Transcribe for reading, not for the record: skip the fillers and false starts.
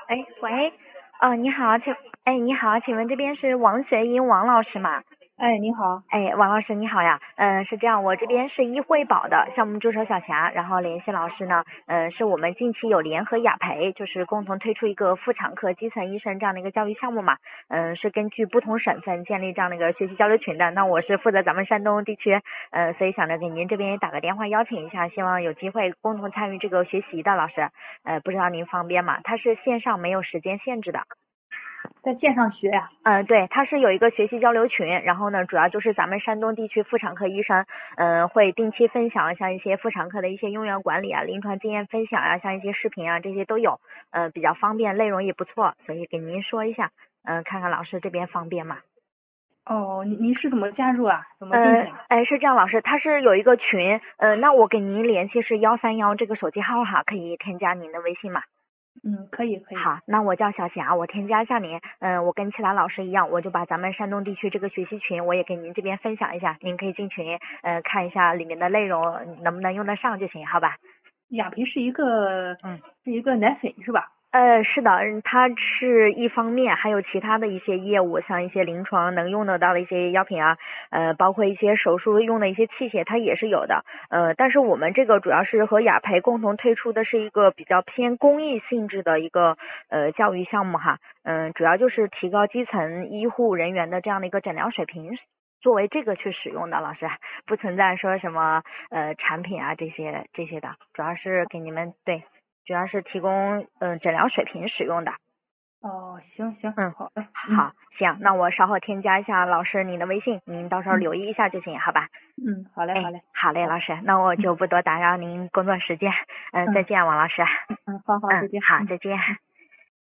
哎，喂，你好，你好，请问这边是王学英王老师吗？ 哎，你好。 哎，王老师你好呀，是这样，我这边是易惠宝的项目助手小霞，然后联系老师呢，是我们近期有联合雅培，就是共同推出一个妇产科基层医生这样的一个教育项目嘛，是根据不同省份建立这样的一个学习交流群的，那我是负责咱们山东地区，所以想着给您这边也打个电话邀请一下，希望有机会共同参与这个学习的老师，不知道您方便吗？它是线上没有时间限制的。 在线上学呀？ 对，它是有一个学习交流群，然后呢，主要就是咱们山东地区妇产科医生，会定期分享像一些妇产科的一些用药管理啊、临床经验分享啊，像一些视频啊这些都有，比较方便，内容也不错，所以给您说一下，看看老师这边方便吗？ 哦，你是怎么加入啊？怎么进去啊？ 是这样，老师，他是有一个群，那我给您联系是131这个手机号哈，可以添加您的微信吗？ 嗯，可以可以。 好，那我叫小霞，我添加一下您。我跟其他老师一样，我就把咱们山东地区这个学习群，我也给您这边分享一下，您可以进群，看一下里面的内容能不能用得上就行，好吧？ 雅培是一个奶粉是吧？ 是的，它是一方面，还有其他的一些业务，像一些临床能用得到的一些药品啊，包括一些手术用的一些器械，它也是有的。但是我们这个主要是和雅培共同推出的是一个比较偏公益性质的一个教育项目哈，主要就是提高基层医护人员的这样的一个诊疗水平。作为这个去使用的，老师不存在说什么产品啊这些的，主要是给你们对。主要是提供诊疗水平使用的。 哦，行行， 嗯， 好的。 好，行，那我稍后添加一下老师您的微信，您到时候嗯留意一下就行，好吧？ 好嘞好哎， 嘞。 好嘞， 好。 老师，那我就不多打扰您工作时间，再嗯见，王老师。 好好，再见。 好，再见。